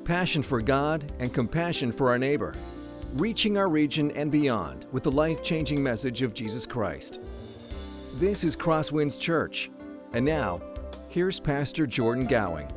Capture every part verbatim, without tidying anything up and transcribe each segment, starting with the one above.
passion for God and compassion for our neighbor, reaching our region and beyond with the life-changing message of Jesus Christ. This is Crosswinds Church, and now, here's Pastor Jordan Gowing.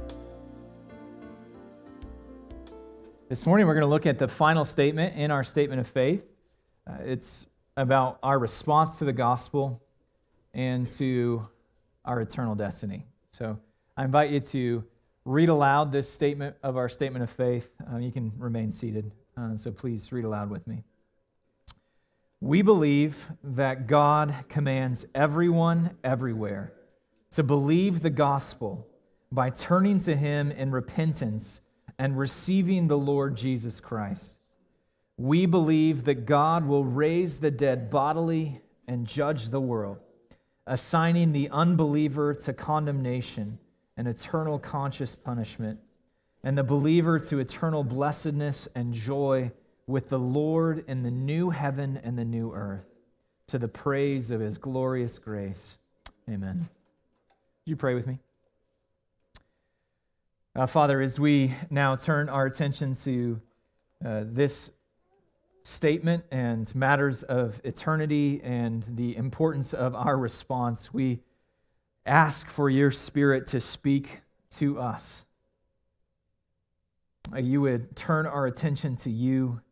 This morning we're going to look at the final statement in our statement of faith. Uh, it's about our response to the gospel and to our eternal destiny. So I invite you to read aloud this statement of our statement of faith. Uh, you can remain seated, uh, so please read aloud with me. We believe that God commands everyone everywhere to believe the gospel by turning to Him in repentance and receiving the Lord Jesus Christ. We believe that God will raise the dead bodily and judge the world, assigning the unbeliever to condemnation and eternal conscious punishment, and the believer to eternal blessedness and joy with the Lord in the new heaven and the new earth, to the praise of His glorious grace. Amen. Would you pray with me? Uh, Father, as we now turn our attention to uh, this statement and matters of eternity and the importance of our response, we ask for your Spirit to speak to us. Uh, you would turn our attention to you,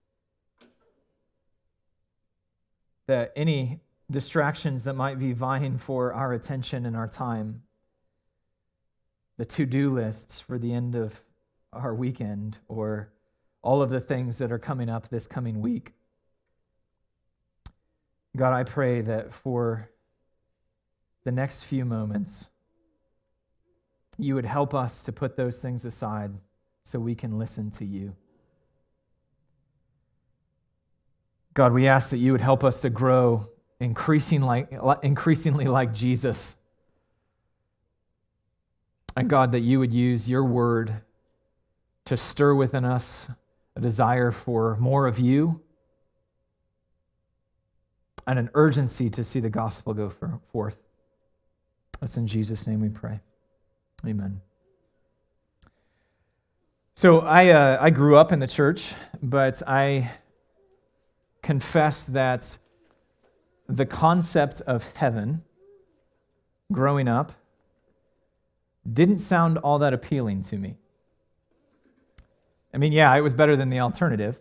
that any distractions that might be vying for our attention and our time, the to-do lists for the end of our weekend, or all of the things that are coming up this coming week. God, I pray that for the next few moments, you would help us to put those things aside so we can listen to you. God, we ask that you would help us to grow increasing like, increasingly like Jesus. And God, that you would use your word to stir within us a desire for more of you and an urgency to see the gospel go forth. That's in Jesus' name we pray. Amen. So I uh, I grew up in the church, but I confess that the concept of heaven growing up didn't sound all that appealing to me. I mean, yeah, it was better than the alternative.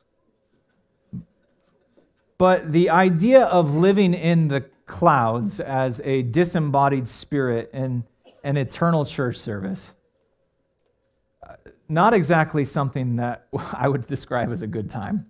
But the idea of living in the clouds as a disembodied spirit in an eternal church service, not exactly something that I would describe as a good time.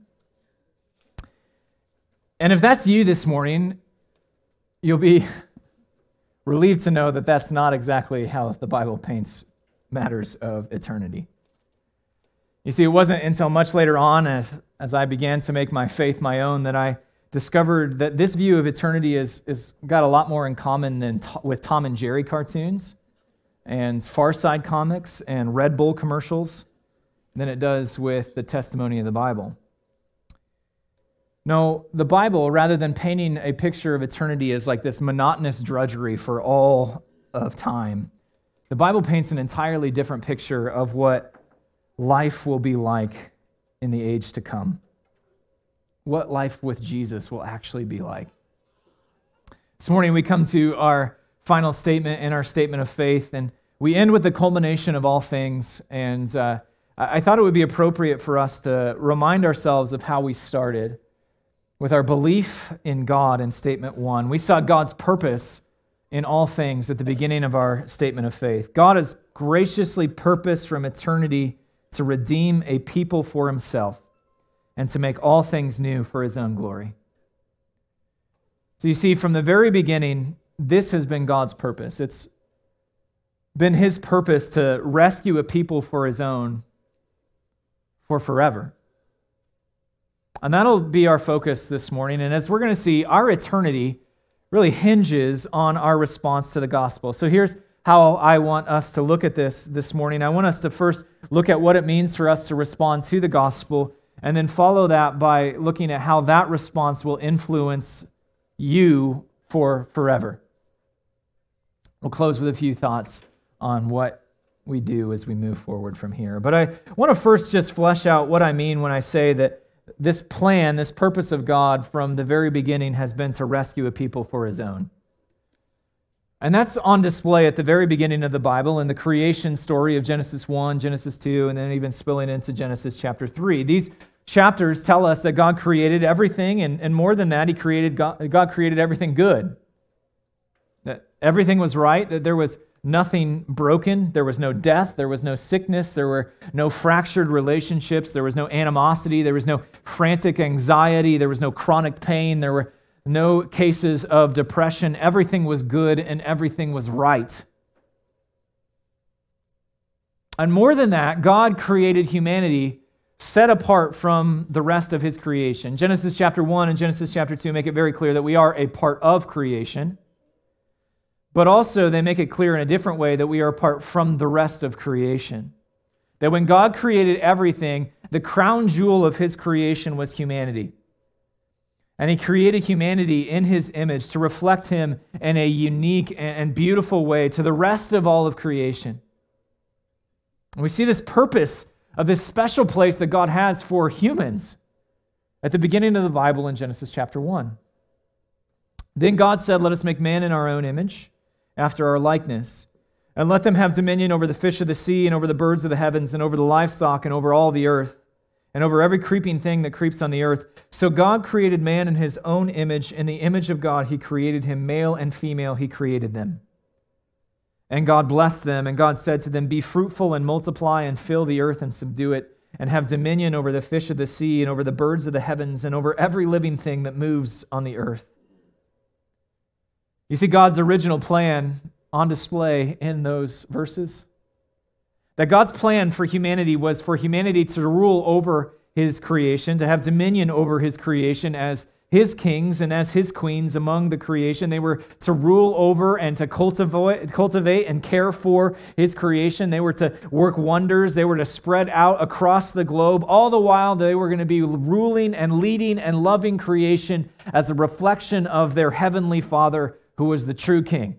And if that's you this morning, you'll be relieved to know that that's not exactly how the Bible paints matters of eternity. You see, it wasn't until much later on, as I began to make my faith my own, that I discovered that this view of eternity is, is got a lot more in common than to, with Tom and Jerry cartoons and Far Side comics and Red Bull commercials than it does with the testimony of the Bible. No, the Bible, rather than painting a picture of eternity as like this monotonous drudgery for all of time, the Bible paints an entirely different picture of what life will be like in the age to come. What life with Jesus will actually be like. This morning we come to our final statement in our statement of faith, and we end with the culmination of all things, and uh, I thought it would be appropriate for us to remind ourselves of how we started with our belief in God in statement one. We saw God's purpose in all things at the beginning of our statement of faith. God has graciously purposed from eternity to redeem a people for Himself and to make all things new for His own glory. So you see, from the very beginning, this has been God's purpose. It's been His purpose to rescue a people for His own for forever. And that'll be our focus this morning. And as we're going to see, our eternity really hinges on our response to the gospel. So here's how I want us to look at this this morning. I want us to first look at what it means for us to respond to the gospel, and then follow that by looking at how that response will influence you for forever. We'll close with a few thoughts on what we do as we move forward from here. But I want to first just flesh out what I mean when I say that this plan, this purpose of God from the very beginning has been to rescue a people for his own. And that's on display at the very beginning of the Bible in the creation story of Genesis one, Genesis two, and then even spilling into Genesis chapter three. These chapters tell us that God created everything, and, and more than that, He created God, God created everything good. That everything was right, that there was nothing broken, there was no death, there was no sickness, there were no fractured relationships, there was no animosity, there was no frantic anxiety, there was no chronic pain, there were no cases of depression. Everything was good and everything was right. And more than that, God created humanity set apart from the rest of His creation. Genesis chapter one and Genesis chapter two make it very clear that we are a part of creation, but also they make it clear in a different way that we are apart from the rest of creation. That when God created everything, the crown jewel of His creation was humanity. And He created humanity in His image to reflect Him in a unique and beautiful way to the rest of all of creation. And we see this purpose of this special place that God has for humans at the beginning of the Bible in Genesis chapter one. Then God said, "Let us make man in our own image, after our likeness, and let them have dominion over the fish of the sea and over the birds of the heavens and over the livestock and over all the earth, and over every creeping thing that creeps on the earth." So God created man in His own image. In the image of God, He created him. Male and female, He created them. And God blessed them, and God said to them, "Be fruitful and multiply and fill the earth and subdue it, and have dominion over the fish of the sea and over the birds of the heavens and over every living thing that moves on the earth." You see God's original plan on display in those verses. That God's plan for humanity was for humanity to rule over His creation, to have dominion over His creation as His kings and as His queens among the creation. They were to rule over and to cultivate, cultivate and care for His creation. They were to work wonders. They were to spread out across the globe. All the while, they were going to be ruling and leading and loving creation as a reflection of their heavenly Father, who was the true King.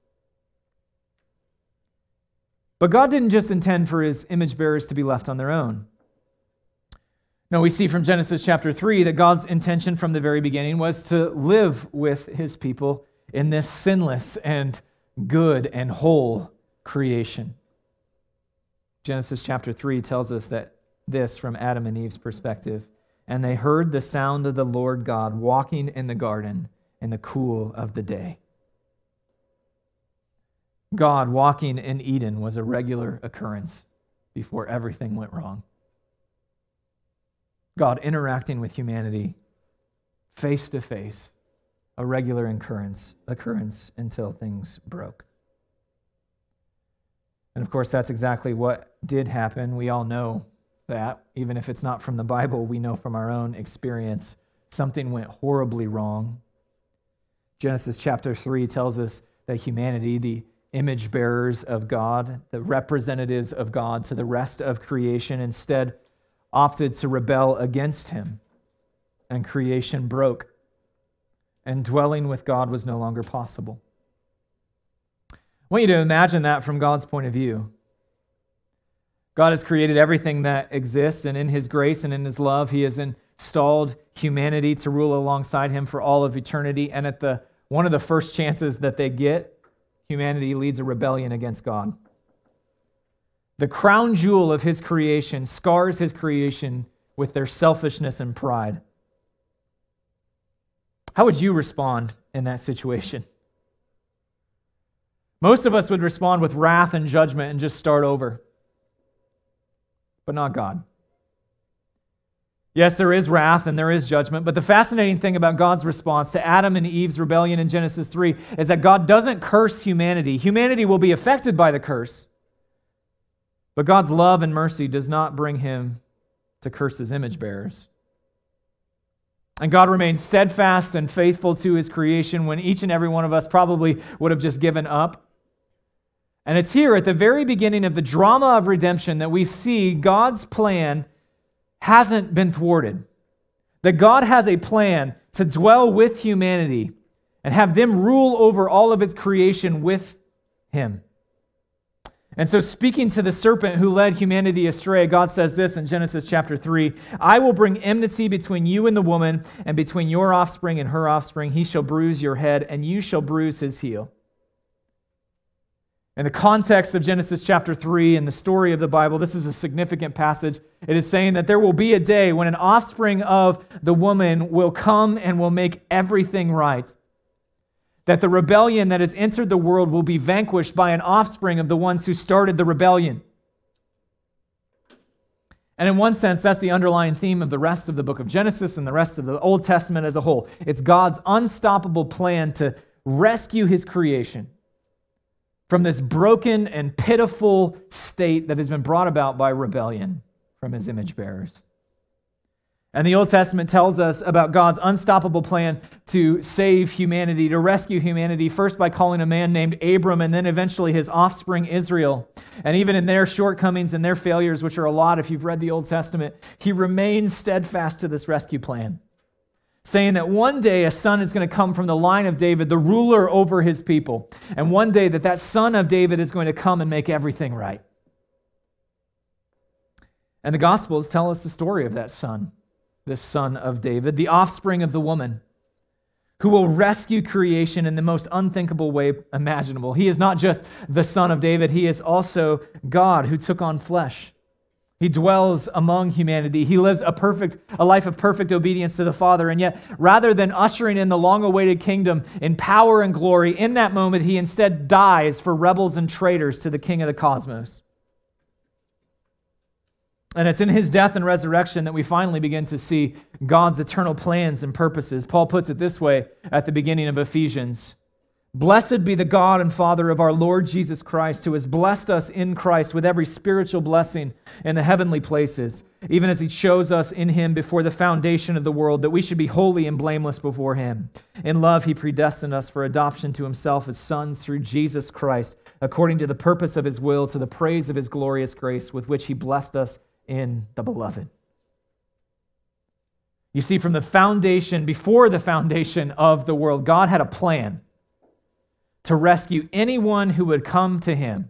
But God didn't just intend for His image bearers to be left on their own. No, we see from Genesis chapter three that God's intention from the very beginning was to live with His people in this sinless and good and whole creation. Genesis chapter three tells us that this from Adam and Eve's perspective. "And they heard the sound of the Lord God walking in the garden in the cool of the day." God walking in Eden was a regular occurrence before everything went wrong. God interacting with humanity face to face, a regular occurrence, occurrence until things broke. And of course, that's exactly what did happen. We all know that. Even if it's not from the Bible, we know from our own experience something went horribly wrong. Genesis chapter three tells us that humanity, the image bearers of God, the representatives of God to the rest of creation, instead opted to rebel against Him, and creation broke, and dwelling with God was no longer possible. I want you to imagine that from God's point of view. God has created everything that exists, and in His grace and in His love, He has installed humanity to rule alongside Him for all of eternity, and at the one of the first chances that they get, humanity leads a rebellion against God. The crown jewel of His creation scars His creation with their selfishness and pride. How would you respond in that situation? Most of us would respond with wrath and judgment and just start over. But not God. Yes, there is wrath and there is judgment, but the fascinating thing about God's response to Adam and Eve's rebellion in Genesis three is that God doesn't curse humanity. Humanity will be affected by the curse, but God's love and mercy does not bring Him to curse His image bearers. And God remains steadfast and faithful to His creation when each and every one of us probably would have just given up. And it's here at the very beginning of the drama of redemption that we see God's plan hasn't been thwarted. That God has a plan to dwell with humanity and have them rule over all of His creation with Him. And so speaking to the serpent who led humanity astray, God says this in Genesis chapter three, I will bring enmity between you and the woman, and between your offspring and her offspring. He shall bruise your head, and you shall bruise his heel. In the context of Genesis chapter three and the story of the Bible, this is a significant passage. It is saying that there will be a day when an offspring of the woman will come and will make everything right. That the rebellion that has entered the world will be vanquished by an offspring of the ones who started the rebellion. And in one sense, that's the underlying theme of the rest of the book of Genesis and the rest of the Old Testament as a whole. It's God's unstoppable plan to rescue his creation from this broken and pitiful state that has been brought about by rebellion from his image bearers. And the Old Testament tells us about God's unstoppable plan to save humanity, to rescue humanity, first by calling a man named Abram and then eventually his offspring Israel. And even in their shortcomings and their failures, which are a lot if you've read the Old Testament, he remains steadfast to this rescue plan, saying that one day a son is going to come from the line of David, the ruler over his people. And one day that that son of David is going to come and make everything right. And the Gospels tell us the story of that son. The son of David, the offspring of the woman, who will rescue creation in the most unthinkable way imaginable. He is not just the son of David, he is also God who took on flesh. He dwells among humanity. He lives a perfect, a life of perfect obedience to the Father, and yet rather than ushering in the long-awaited kingdom in power and glory, in that moment he instead dies for rebels and traitors to the King of the cosmos. And it's in his death and resurrection that we finally begin to see God's eternal plans and purposes. Paul puts it this way at the beginning of Ephesians. Blessed be the God and Father of our Lord Jesus Christ, who has blessed us in Christ with every spiritual blessing in the heavenly places, even as he chose us in him before the foundation of the world, that we should be holy and blameless before him. In love, he predestined us for adoption to himself as sons through Jesus Christ, according to the purpose of his will, to the praise of his glorious grace, with which he blessed us in the beloved. You see, from the foundation, before the foundation of the world, God had a plan to rescue anyone who would come to him.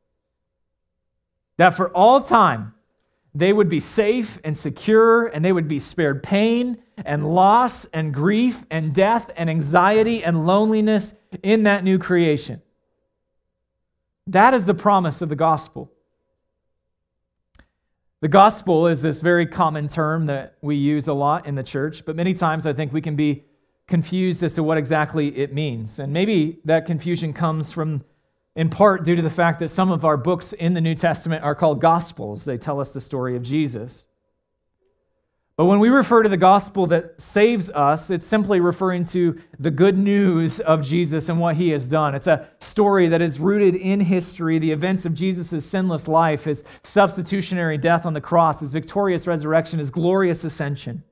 That for all time, they would be safe and secure, and they would be spared pain and loss and grief and death and anxiety and loneliness in that new creation. That is the promise of the gospel. The gospel is this very common term that we use a lot in the church, but many times I think we can be confused as to what exactly it means. And maybe that confusion comes from, in part, due to the fact that some of our books in the New Testament are called gospels. They tell us the story of Jesus. But when we refer to the gospel that saves us, it's simply referring to the good news of Jesus and what he has done. It's a story that is rooted in history, the events of Jesus' sinless life, his substitutionary death on the cross, his victorious resurrection, his glorious ascension.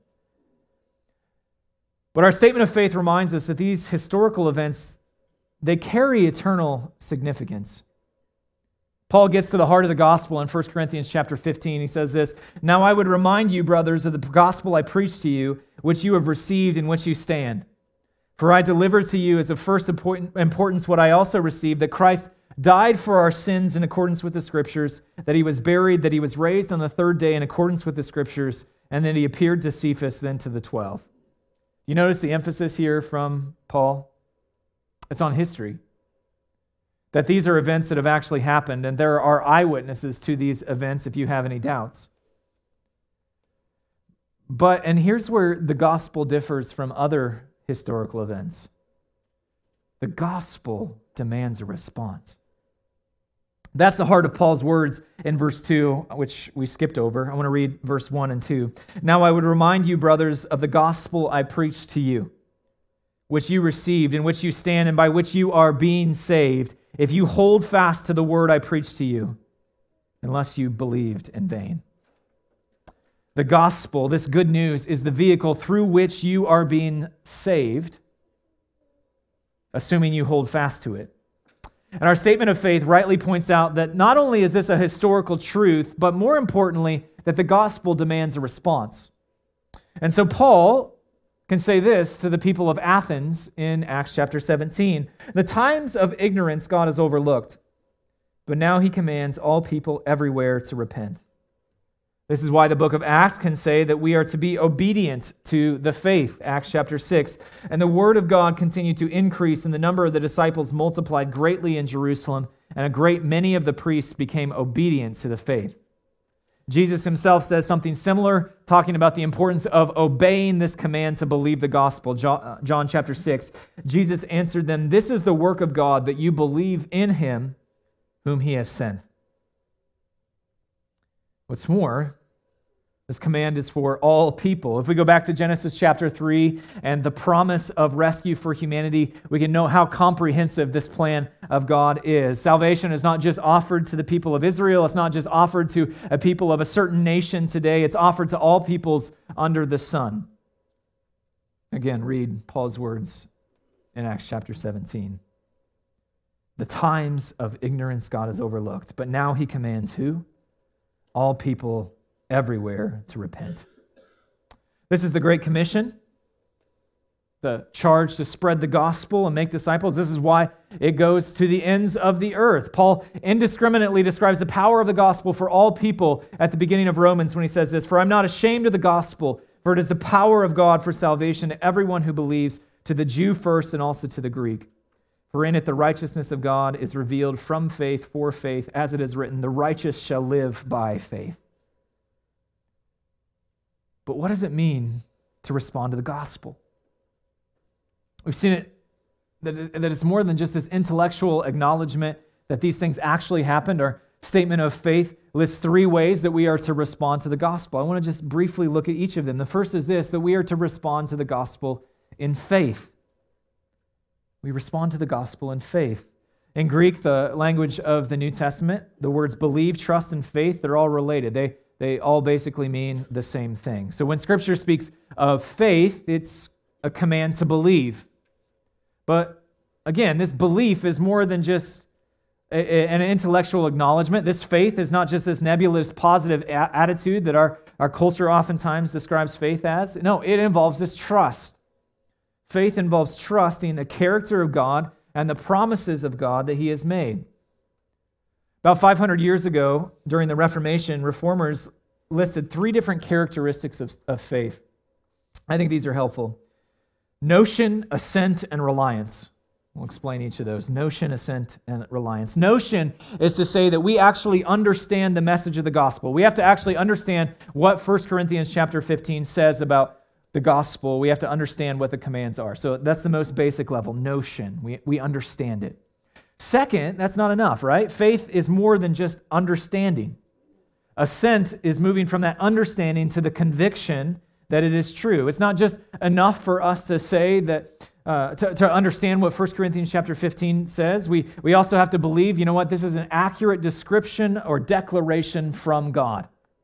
But our statement of faith reminds us that these historical events, they carry eternal significance. Paul gets to the heart of the gospel in First Corinthians chapter fifteen. He says this, "Now I would remind you, brothers, of the gospel I preached to you, which you have received, in which you stand. For I delivered to you as of first importance what I also received, that Christ died for our sins in accordance with the Scriptures, that he was buried, that he was raised on the third day in accordance with the Scriptures, and that he appeared to Cephas, then to the twelve." You notice the emphasis here from Paul? It's on history. That these are events that have actually happened, and there are eyewitnesses to these events if you have any doubts. But, and here's where the gospel differs from other historical events. The gospel demands a response. That's the heart of Paul's words in verse two, which we skipped over. I want to read verse one and two. "Now I would remind you, brothers, of the gospel I preached to you, which you received, in which you stand, and by which you are being saved, if you hold fast to the word I preached to you, unless you believed in vain." The gospel, this good news, is the vehicle through which you are being saved, assuming you hold fast to it. And our statement of faith rightly points out that not only is this a historical truth, but more importantly, that the gospel demands a response. And so Paul can say this to the people of Athens in Acts chapter seventeen. "The times of ignorance God has overlooked, but now he commands all people everywhere to repent. This is why the book of Acts can say that we are to be obedient to the faith, Acts chapter six. And the word of God continued to increase, and the number of the disciples multiplied greatly in Jerusalem, and a great many of the priests became obedient to the faith. Jesus himself says something similar, talking about the importance of obeying this command to believe the gospel. John chapter six, Jesus answered them, "This is the work of God, that you believe in him whom he has sent." What's more, this command is for all people. If we go back to Genesis chapter three and the promise of rescue for humanity, we can know how comprehensive this plan of God is. Salvation is not just offered to the people of Israel. It's not just offered to a people of a certain nation today. It's offered to all peoples under the sun. Again, read Paul's words in Acts chapter seventeen. The times of ignorance God has overlooked, but now he commands who? All people everywhere to repent. This is the Great Commission, the charge to spread the gospel and make disciples. This is why it goes to the ends of the earth. Paul indiscriminately describes the power of the gospel for all people at the beginning of Romans when he says this, "For I'm not ashamed of the gospel, for it is the power of God for salvation to everyone who believes, to the Jew first and also to the Greek. For in it the righteousness of God is revealed from faith for faith, as it is written, the righteous shall live by faith." But what does it mean to respond to the gospel? We've seen it, that, it, that it's more than just this intellectual acknowledgement that these things actually happened. Our statement of faith lists three ways that we are to respond to the gospel. I want to just briefly look at each of them. The first is this, that we are to respond to the gospel in faith. We respond to the gospel in faith. In Greek, the language of the New Testament, the words believe, trust, and faith, they're all related. They They all basically mean the same thing. So when Scripture speaks of faith, it's a command to believe. But again, this belief is more than just a, a, an intellectual acknowledgement. This faith is not just this nebulous positive a- attitude that our, our culture oftentimes describes faith as. No, it involves this trust. Faith involves trusting the character of God and the promises of God that he has made. About five hundred years ago, during the Reformation, reformers listed three different characteristics of, of faith. I think these are helpful. Notion, assent, and reliance. We'll explain each of those. Notion, assent, and reliance. Notion is to say that we actually understand the message of the gospel. We have to actually understand what First Corinthians chapter fifteen says about the gospel. We have to understand what the commands are. So that's the most basic level, notion. We, we understand it. Second, that's not enough, right? Faith is more than just understanding. Assent is moving from that understanding to the conviction that it is true. It's not just enough for us to say that, uh, to, to understand what First Corinthians chapter fifteen says. We, we also have to believe, you know what, this is an accurate description or declaration from God.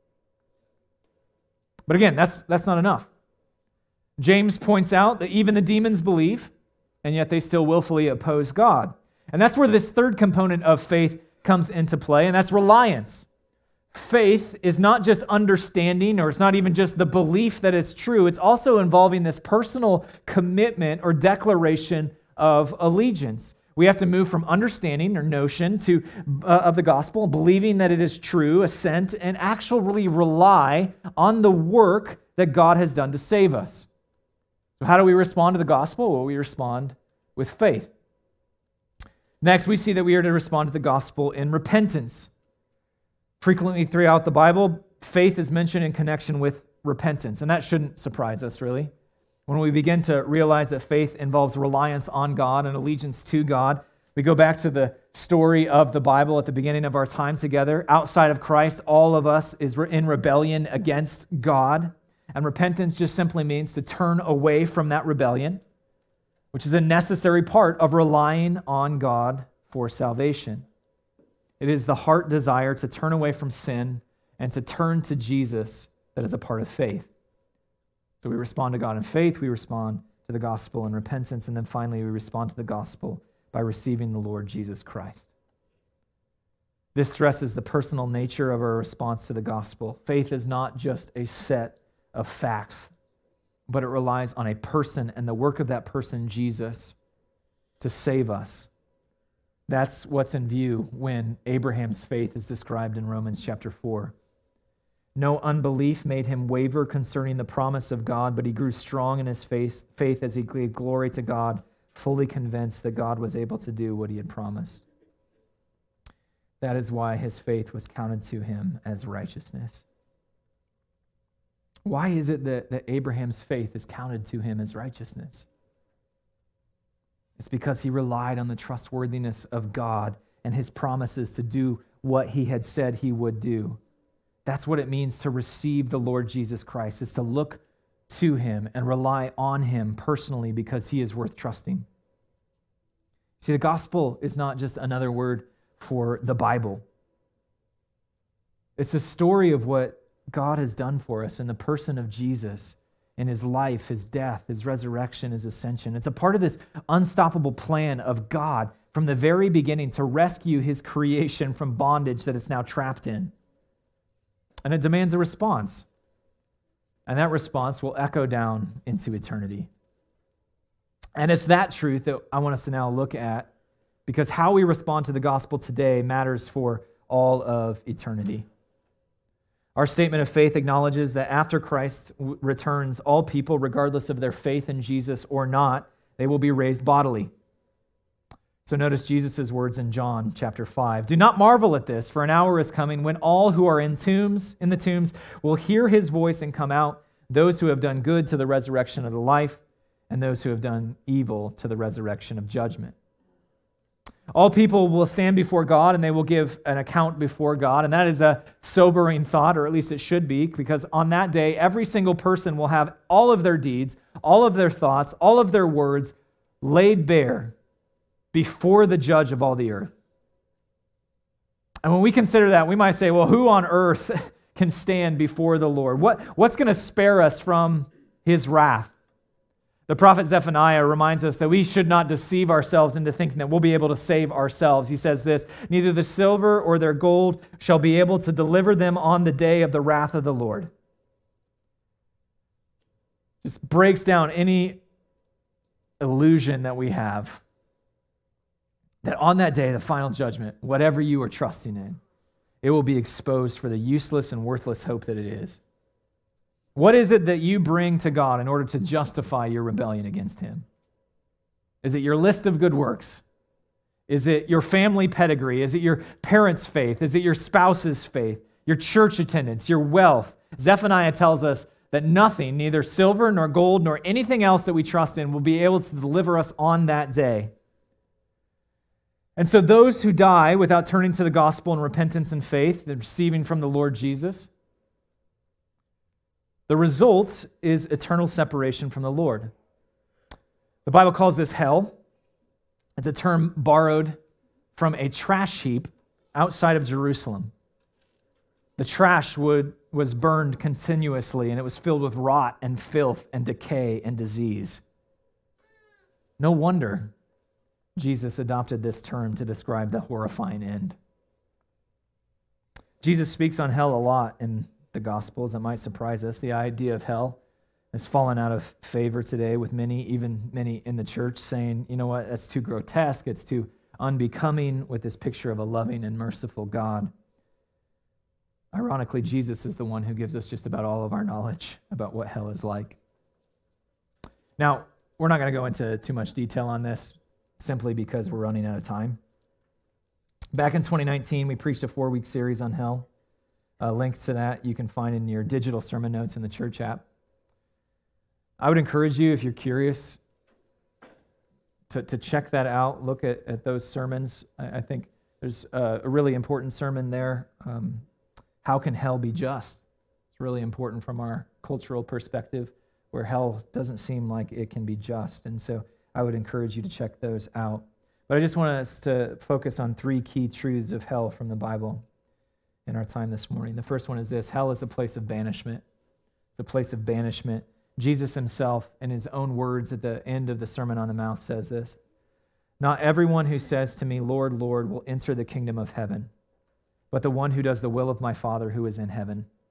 But again, that's, that's not enough. James points out that even the demons believe, and yet they still willfully oppose God. And that's where this third component of faith comes into play, and that's reliance. Faith is not just understanding, or it's not even just the belief that it's true. It's also involving this personal commitment or declaration of allegiance. We have to move from understanding or notion to uh, of the gospel, believing that it is true, assent, and actually rely on the work that God has done to save us. So how do we respond to the gospel? Well, we respond with faith. Next, we see that we are to respond to the gospel in repentance. Frequently throughout the Bible, faith is mentioned in connection with repentance, and that shouldn't surprise us, really. When we begin to realize that faith involves reliance on God and allegiance to God, we go back to the story of the Bible at the beginning of our time together. Outside of Christ, all of us is in rebellion against God, and repentance just simply means to turn away from that rebellion, which is a necessary part of relying on God for salvation. It is the heart desire to turn away from sin and to turn to Jesus that is a part of faith. So we respond to God in faith, we respond to the gospel in repentance, and then finally we respond to the gospel by receiving the Lord Jesus Christ. This stresses the personal nature of our response to the gospel. Faith is not just a set of facts, but it relies on a person and the work of that person, Jesus, to save us. That's what's in view when Abraham's faith is described in Romans chapter four. No unbelief made him waver concerning the promise of God, but he grew strong in his faith, faith as he gave glory to God, fully convinced that God was able to do what he had promised. That is why his faith was counted to him as righteousness. Why is it that, that Abraham's faith is counted to him as righteousness? It's because he relied on the trustworthiness of God and his promises to do what he had said he would do. That's what it means to receive the Lord Jesus Christ. It's to look to him and rely on him personally because he is worth trusting. See, the gospel is not just another word for the Bible. It's a story of what God has done for us in the person of Jesus, in his life, his death, his resurrection, his ascension. It's a part of this unstoppable plan of God from the very beginning to rescue his creation from bondage that it's now trapped in. And it demands a response. And that response will echo down into eternity. And it's that truth that I want us to now look at, because how we respond to the gospel today matters for all of eternity. Our statement of faith acknowledges that after Christ returns, all people, regardless of their faith in Jesus or not, they will be raised bodily. So notice Jesus' words in John chapter five. Do not marvel at this, for an hour is coming when all who are in tombs, in the tombs, will hear his voice and come out, those who have done good to the resurrection of the life, and those who have done evil to the resurrection of judgment. All people will stand before God, and they will give an account before God, and that is a sobering thought, or at least it should be, because on that day, every single person will have all of their deeds, all of their thoughts, all of their words laid bare before the judge of all the earth. And when we consider that, we might say, well, who on earth can stand before the Lord? What, what's going to spare us from his wrath? The prophet Zephaniah reminds us that we should not deceive ourselves into thinking that we'll be able to save ourselves. He says this, neither the silver or their gold shall be able to deliver them on the day of the wrath of the Lord. Just breaks down any illusion that we have that on that day, the final judgment, whatever you are trusting in, it will be exposed for the useless and worthless hope that it is. What is it that you bring to God in order to justify your rebellion against him? Is it your list of good works? Is it your family pedigree? Is it your parents' faith? Is it your spouse's faith? Your church attendance? Your wealth? Zephaniah tells us that nothing, neither silver nor gold nor anything else that we trust in, will be able to deliver us on that day. And so those who die without turning to the gospel in repentance and faith and receiving from the Lord Jesus, the result is eternal separation from the Lord. The Bible calls this hell. It's a term borrowed from a trash heap outside of Jerusalem. The trash wood was burned continuously, and it was filled with rot and filth and decay and disease. No wonder Jesus adopted this term to describe the horrifying end. Jesus speaks on hell a lot in the Gospels. It might surprise us. The idea of hell has fallen out of favor today with many, even many in the church, saying, you know what, that's too grotesque, it's too unbecoming with this picture of a loving and merciful God. Ironically, Jesus is the one who gives us just about all of our knowledge about what hell is like. Now, we're not going to go into too much detail on this, simply because we're running out of time. Back in twenty nineteen, we preached a four-week series on hell. Uh, links to that you can find in your digital sermon notes in the church app. I would encourage you, if you're curious, to, to check that out. Look at, at those sermons. I, I think there's a, a really important sermon there. Um, how can hell be just? It's really important from our cultural perspective, where hell doesn't seem like it can be just. And so I would encourage you to check those out. But I just want us to focus on three key truths of hell from the Bible in our time this morning. The first one is this: hell is a place of banishment. It's a place of banishment. Jesus himself, in his own words at the end of the Sermon on the Mount, says this: not everyone who says to me, Lord, Lord, will enter the kingdom of heaven, but the one who does the will of my Father who is in heaven.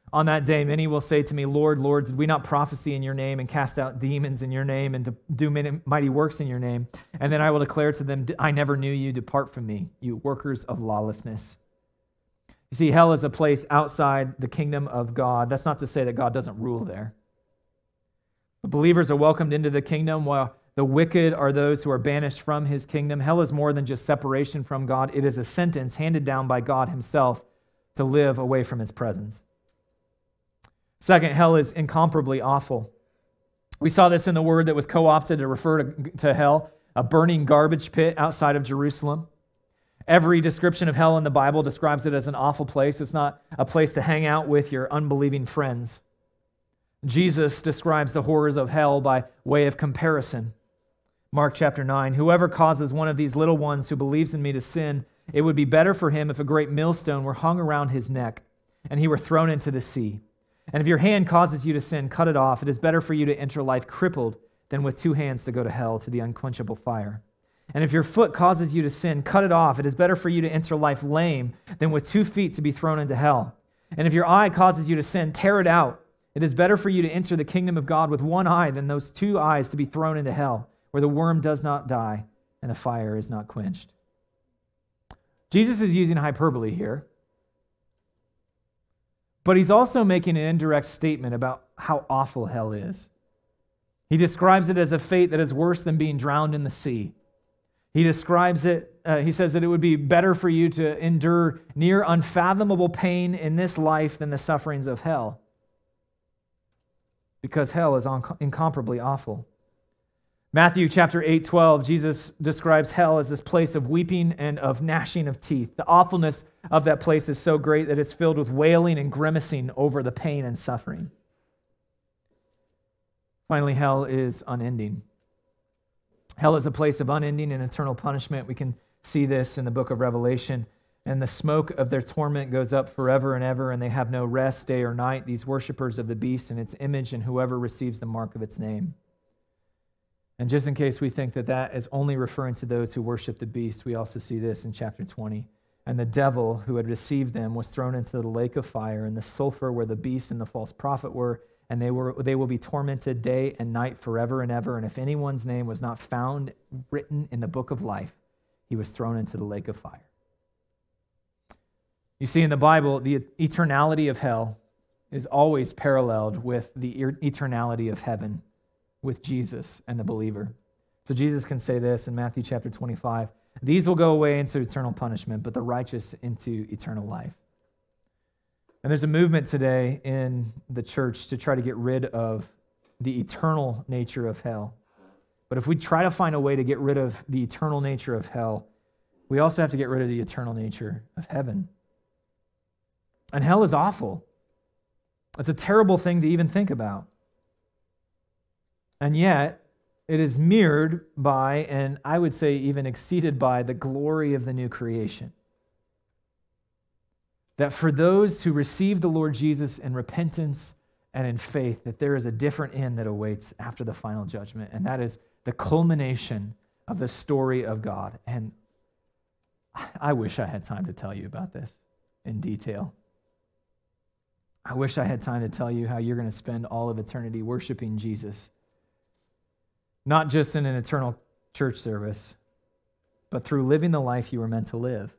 On that day, many will say to me, Lord, Lord, did we not prophesy in your name and cast out demons in your name and to do many mighty works in your name? And then I will declare to them, I never knew you. Depart from me, you workers of lawlessness. You see, hell is a place outside the kingdom of God. That's not to say that God doesn't rule there. The believers are welcomed into the kingdom, while the wicked are those who are banished from his kingdom. Hell is more than just separation from God. It is a sentence handed down by God himself to live away from his presence. Second, hell is incomparably awful. We saw this in the word that was co-opted to refer to, to hell, a burning garbage pit outside of Jerusalem. Every description of hell in the Bible describes it as an awful place. It's not a place to hang out with your unbelieving friends. Jesus describes the horrors of hell by way of comparison. Mark chapter nine, whoever causes one of these little ones who believes in me to sin, it would be better for him if a great millstone were hung around his neck and he were thrown into the sea. And if your hand causes you to sin, cut it off. It is better for you to enter life crippled than with two hands to go to hell, to the unquenchable fire. And if your foot causes you to sin, cut it off. It is better for you to enter life lame than with two feet to be thrown into hell. And if your eye causes you to sin, tear it out. It is better for you to enter the kingdom of God with one eye than those two eyes to be thrown into hell, where the worm does not die and the fire is not quenched. Jesus is using hyperbole here, but he's also making an indirect statement about how awful hell is. He describes it as a fate that is worse than being drowned in the sea. He describes it, uh, he says that it would be better for you to endure near unfathomable pain in this life than the sufferings of hell, because hell is incomparably awful. Matthew chapter eight, twelve, Jesus describes hell as this place of weeping and of gnashing of teeth. The awfulness of that place is so great that it's filled with wailing and grimacing over the pain and suffering. Finally, hell is unending. Hell is a place of unending and eternal punishment. We can see this in the book of Revelation. And the smoke of their torment goes up forever and ever, and they have no rest day or night, these worshipers of the beast and its image and whoever receives the mark of its name. And just in case we think that that is only referring to those who worship the beast, we also see this in chapter twenty. And the devil who had received them was thrown into the lake of fire and the sulfur where the beast and the false prophet were, and they were they will be tormented day and night forever and ever. And if anyone's name was not found written in the book of life, he was thrown into the lake of fire. You see, in the Bible, the eternality of hell is always paralleled with the eternality of heaven, with Jesus and the believer. So Jesus can say this in Matthew chapter twenty-five, these will go away into eternal punishment, but the righteous into eternal life. And there's a movement today in the church to try to get rid of the eternal nature of hell. But if we try to find a way to get rid of the eternal nature of hell, we also have to get rid of the eternal nature of heaven. And hell is awful. It's a terrible thing to even think about. And yet, it is mirrored by, and I would say even exceeded by, the glory of the new creation. That for those who receive the Lord Jesus in repentance and in faith, that there is a different end that awaits after the final judgment, and that is the culmination of the story of God. And I wish I had time to tell you about this in detail. I wish I had time to tell you how you're going to spend all of eternity worshiping Jesus. Not just in an eternal church service, but through living the life you were meant to live.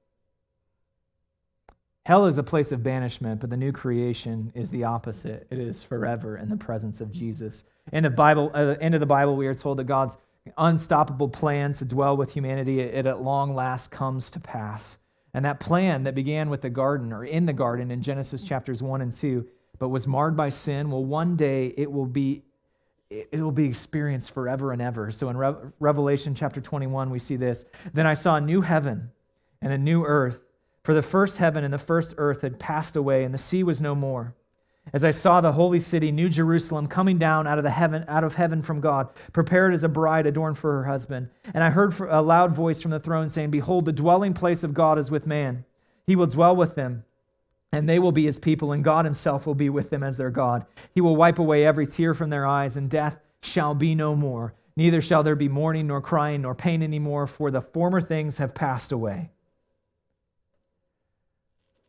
Hell is a place of banishment, but the new creation is the opposite. It is forever in the presence of Jesus. End of Bible, uh, end of the Bible, we are told that God's unstoppable plan to dwell with humanity, it at long last comes to pass. And that plan that began with the garden, or in the garden in Genesis chapters one and two, but was marred by sin, well, one day it will be it will be experienced forever and ever. So in Re- Revelation chapter twenty-one, we see this. Then I saw a new heaven and a new earth, for the first heaven and the first earth had passed away, and the sea was no more. As I saw the holy city, New Jerusalem, coming down out of the heaven, out of heaven from God, prepared as a bride adorned for her husband. And I heard a loud voice from the throne saying, behold, the dwelling place of God is with man. He will dwell with them, and they will be his people, and God himself will be with them as their God. He will wipe away every tear from their eyes, and death shall be no more. Neither shall there be mourning, nor crying, nor pain anymore, for the former things have passed away.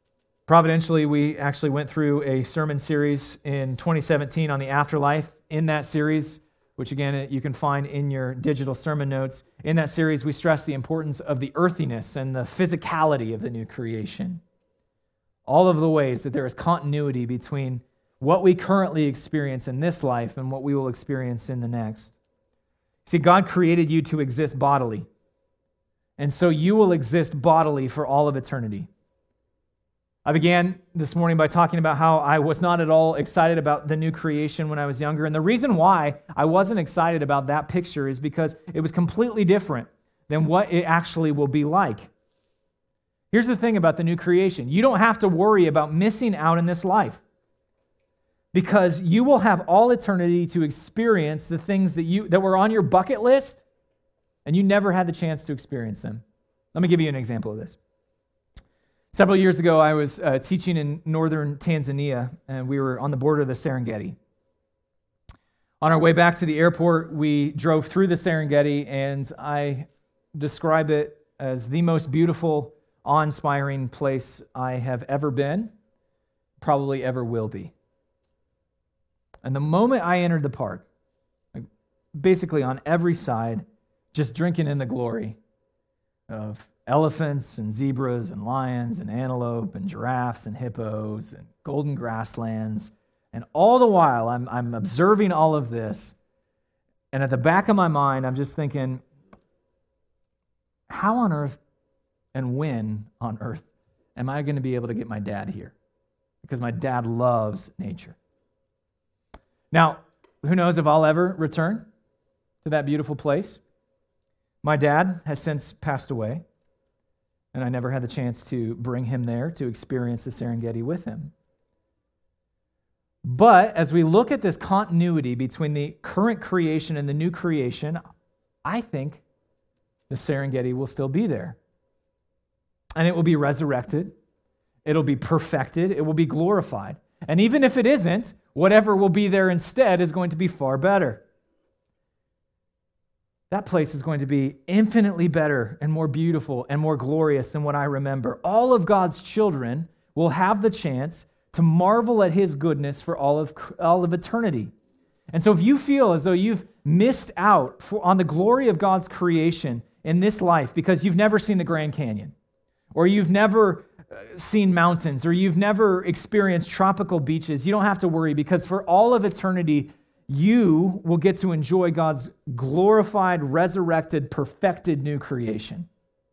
Providentially, we actually went through a sermon series in twenty seventeen on the afterlife. In that series, which again you can find in your digital sermon notes, in that series we stress the importance of the earthiness and the physicality of the new creation. All of the ways that there is continuity between what we currently experience in this life and what we will experience in the next. See, God created you to exist bodily, and so you will exist bodily for all of eternity. I began this morning by talking about how I was not at all excited about the new creation when I was younger. And the reason why I wasn't excited about that picture is because it was completely different than what it actually will be like. Here's the thing about the new creation. You don't have to worry about missing out in this life, because you will have all eternity to experience the things that you that were on your bucket list, and you never had the chance to experience them. Let me give you an example of this. Several years ago, I was uh, teaching in northern Tanzania, and we were on the border of the Serengeti. On our way back to the airport, we drove through the Serengeti, and I describe it as the most beautiful, awe-inspiring place I have ever been, probably ever will be. And the moment I entered the park, basically on every side, just drinking in the glory of elephants and zebras and lions and antelope and giraffes and hippos and golden grasslands. And all the while, I'm, I'm observing all of this. And at the back of my mind, I'm just thinking, how on earth and when on earth am I going to be able to get my dad here? Because my dad loves nature. Now, who knows if I'll ever return to that beautiful place? My dad has since passed away, and I never had the chance to bring him there to experience the Serengeti with him. But as we look at this continuity between the current creation and the new creation, I think the Serengeti will still be there. And it will be resurrected. It'll be perfected. It will be glorified. And even if it isn't, whatever will be there instead is going to be far better. That place is going to be infinitely better and more beautiful and more glorious than what I remember. All of God's children will have the chance to marvel at His goodness for all of, all of eternity. And so if you feel as though you've missed out for, on the glory of God's creation in this life because you've never seen the Grand Canyon, or you've never seen mountains, or you've never experienced tropical beaches, you don't have to worry, because for all of eternity, you will get to enjoy God's glorified, resurrected, perfected new creation.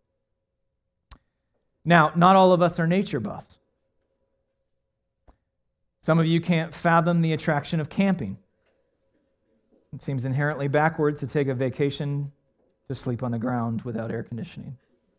Now, not all of us are nature buffs. Some of you can't fathom the attraction of camping. It seems inherently backwards to take a vacation to sleep on the ground without air conditioning.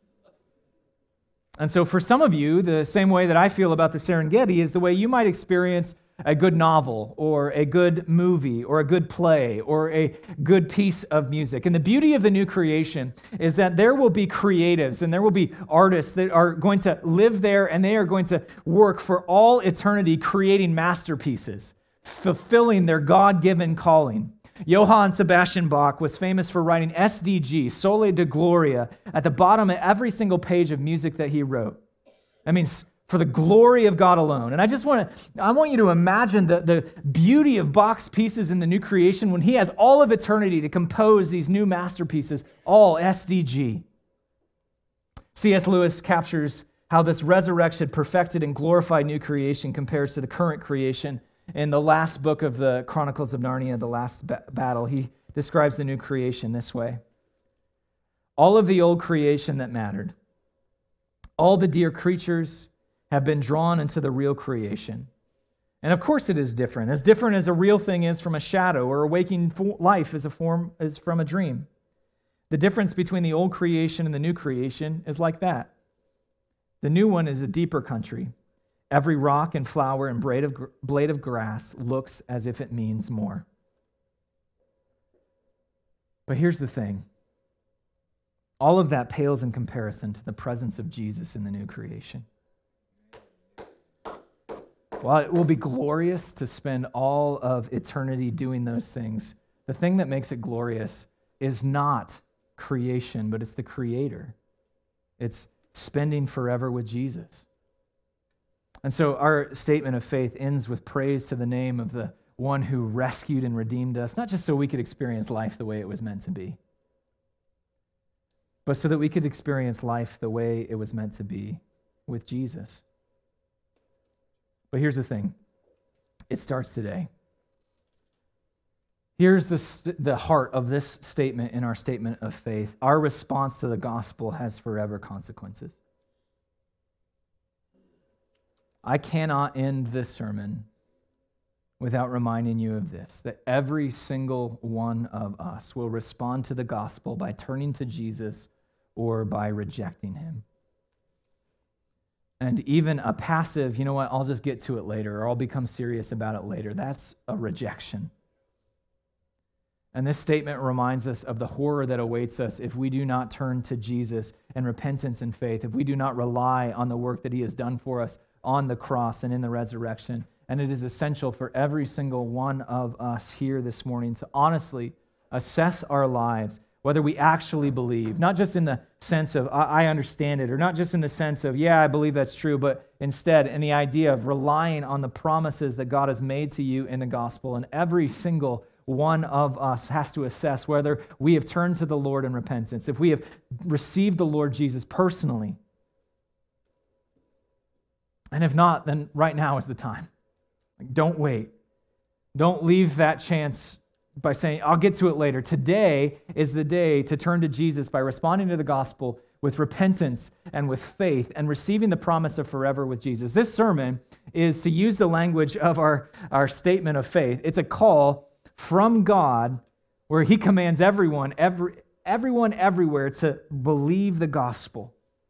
And so for some of you, the same way that I feel about the Serengeti is the way you might experience a good novel or a good movie or a good play or a good piece of music. And the beauty of the new creation is that there will be creatives and there will be artists that are going to live there, and they are going to work for all eternity creating masterpieces, fulfilling their God-given calling. Johann Sebastian Bach was famous for writing S D G, Sole de Gloria, at the bottom of every single page of music that he wrote. That means for the glory of God alone. And I just want to, I want you to imagine the, the beauty of Bach's pieces in the new creation when he has all of eternity to compose these new masterpieces, all S D G. C S Lewis captures how this resurrection, perfected, and glorified new creation compares to the current creation. In the last book of the Chronicles of Narnia, The Last ba- Battle, he describes the new creation this way. All of the old creation that mattered, all the dear creatures have been drawn into the real creation. And of course it is different, as different as a real thing is from a shadow, or a waking life is a form is from a dream. The difference between the old creation and the new creation is like that. The new one is a deeper country. Every rock and flower and blade of, blade of grass looks as if it means more. But here's the thing. All of that pales in comparison to the presence of Jesus in the new creation. While it will be glorious to spend all of eternity doing those things, the thing that makes it glorious is not creation, but it's the Creator. It's spending forever with Jesus. And so our statement of faith ends with praise to the name of the one who rescued and redeemed us, not just so we could experience life the way it was meant to be, but so that we could experience life the way it was meant to be with Jesus. But here's the thing. It starts today. Here's the, st- the heart of this statement in our statement of faith. Our response to the gospel has forever consequences. I cannot end this sermon without reminding you of this, that every single one of us will respond to the gospel by turning to Jesus or by rejecting him. And even a passive, you know what, I'll just get to it later, or I'll become serious about it later, that's a rejection. And this statement reminds us of the horror that awaits us if we do not turn to Jesus in repentance and faith, if we do not rely on the work that he has done for us on the cross and in the resurrection. And it is essential for every single one of us here this morning to honestly assess our lives, whether we actually believe, not just in the sense of, I understand it, or not just in the sense of, yeah, I believe that's true, but instead in the idea of relying on the promises that God has made to you in the gospel. And every single one of us has to assess whether we have turned to the Lord in repentance, if we have received the Lord Jesus personally. And if not, then right now is the time. Don't wait. Don't leave that chance by saying, I'll get to it later. Today is the day to turn to Jesus by responding to the gospel with repentance and with faith and receiving the promise of forever with Jesus. This sermon is, to use the language of our, our statement of faith, it's a call from God where he commands everyone, every, everyone everywhere to believe the gospel.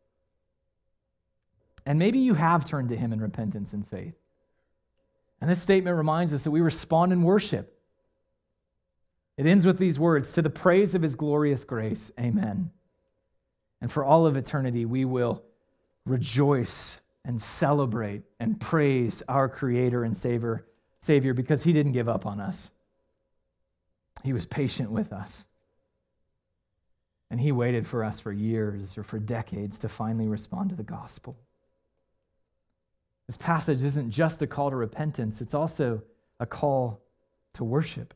And maybe you have turned to him in repentance and faith. And this statement reminds us that we respond in worship. It ends with these words, to the praise of his glorious grace, amen. And for all of eternity, we will rejoice and celebrate and praise our Creator and Savior, Savior because he didn't give up on us. He was patient with us. And he waited for us for years or for decades to finally respond to the gospel. This passage isn't just a call to repentance, it's also a call to worship.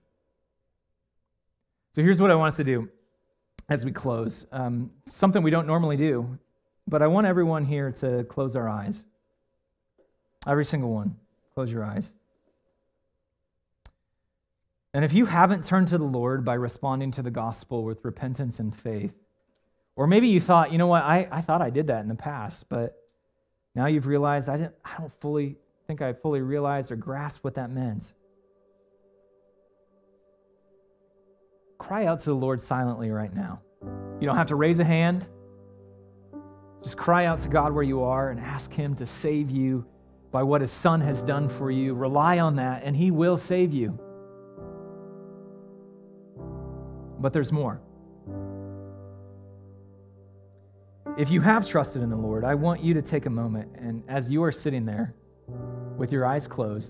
So here's what I want us to do as we close. Um, something we don't normally do, but I want everyone here to close our eyes. Every single one. Close your eyes. And if you haven't turned to the Lord by responding to the gospel with repentance and faith, or maybe you thought, you know what, I, I thought I did that in the past, but now you've realized I didn't I don't fully think I fully realized or grasped what that meant. Cry out to the Lord silently right now. You don't have to raise a hand. Just cry out to God where you are and ask him to save you by what his Son has done for you. Rely on that and he will save you. But there's more. If you have trusted in the Lord, I want you to take a moment, and as you are sitting there with your eyes closed,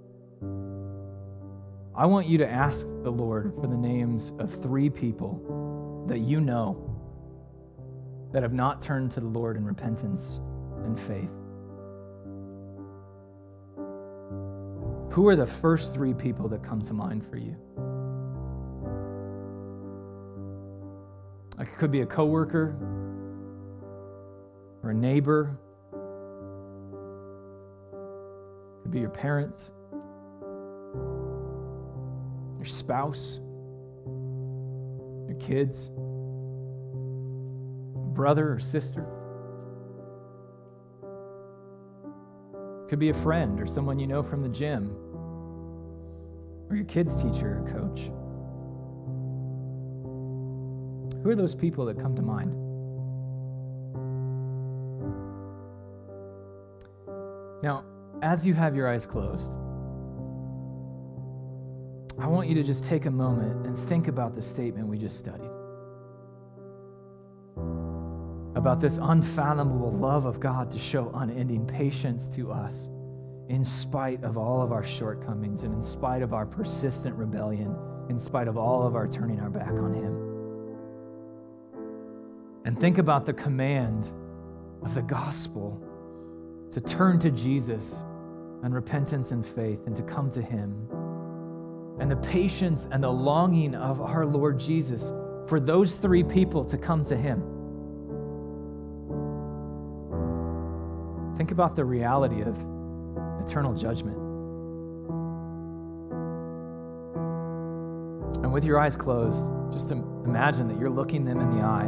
I want you to ask the Lord for the names of three people that you know that have not turned to the Lord in repentance and faith. Who are the first three people that come to mind for you? It could be a coworker, or a neighbor. It could be your parents, your spouse, your kids, brother or sister. It could be a friend or someone you know from the gym, or your kid's teacher or coach. Who are those people that come to mind? Now, as you have your eyes closed, I want you to just take a moment and think about the statement we just studied. About this unfathomable love of God to show unending patience to us in spite of all of our shortcomings and in spite of our persistent rebellion, in spite of all of our turning our back on him. And think about the command of the gospel to turn to Jesus and repentance and faith and to come to him. And the patience and the longing of our Lord Jesus for those three people to come to him. Think about the reality of eternal judgment. And with your eyes closed, just imagine that you're looking them in the eye.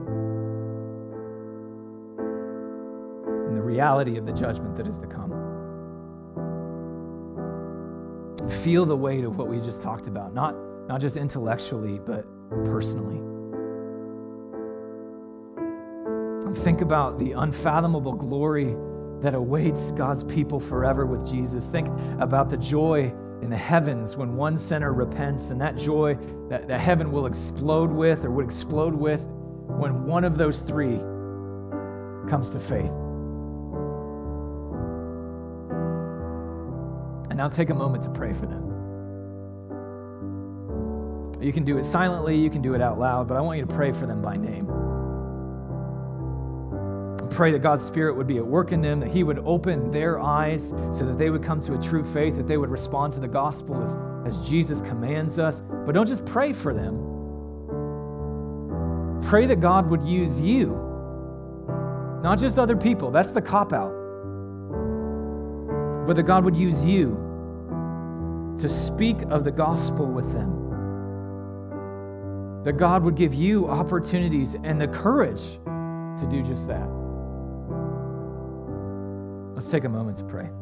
And the reality of the judgment that is to come. Feel the weight of what we just talked about, not, not just intellectually, but personally. And think about the unfathomable glory that awaits God's people forever with Jesus. Think about the joy in the heavens when one sinner repents, and that joy that, that heaven will explode with or would explode with when one of those three comes to faith. And now take a moment to pray for them. You can do it silently, you can do it out loud, but I want you to pray for them by name. And pray that God's Spirit would be at work in them, that he would open their eyes so that they would come to a true faith, that they would respond to the gospel as, as Jesus commands us. But don't just pray for them. Pray that God would use you, not just other people. That's the cop-out. But that God would use you to speak of the gospel with them. That God would give you opportunities and the courage to do just that. Let's take a moment to pray.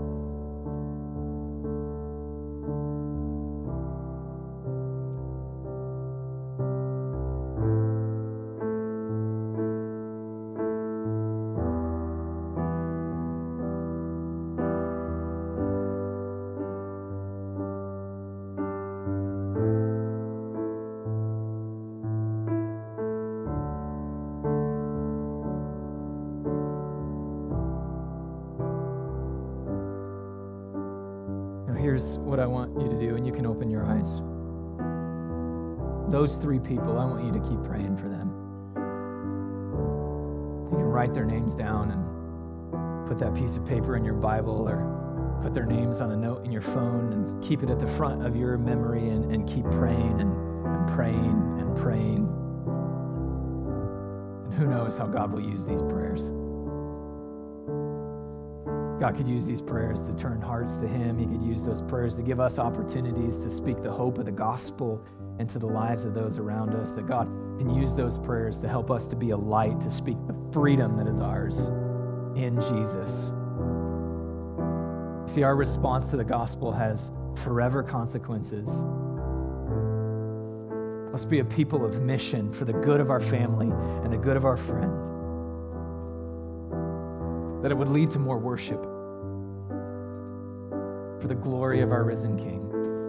Here's what I want you to do, and you can open your eyes. Those three people, I want you to keep praying for them. You can write their names down and put that piece of paper in your Bible, or put their names on a note in your phone and keep it at the front of your memory, and, and keep praying and, and praying and praying. And who knows how God will use these prayers. God could use these prayers to turn hearts to him. He could use those prayers to give us opportunities to speak the hope of the gospel into the lives of those around us. That God can use those prayers to help us to be a light, to speak the freedom that is ours in Jesus. See, our response to the gospel has forever consequences. Let's be a people of mission for the good of our family and the good of our friends. That it would lead to more worship for the glory of our risen King,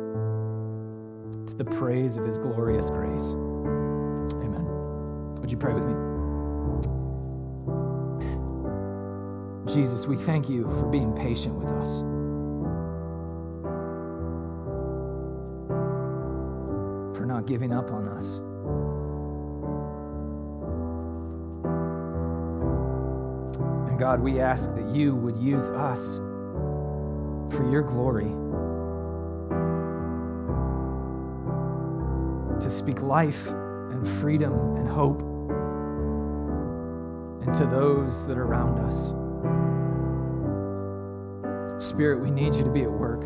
to the praise of his glorious grace. Amen. Would you pray with me? Jesus, we thank you for being patient with us. For not giving up on us. And God, we ask that you would use us for your glory to speak life and freedom and hope into those that are around us. Spirit, we need you to be at work.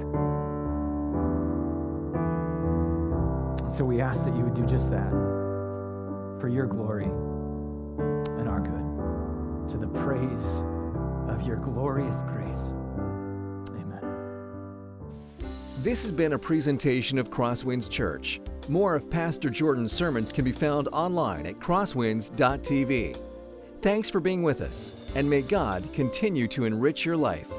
And so we ask that you would do just that for your glory and our good, to the praise of your glorious grace. Amen. This has been a presentation of Crosswinds Church. More of Pastor Jordan's sermons can be found online at crosswinds dot t v. Thanks for being with us, and may God continue to enrich your life.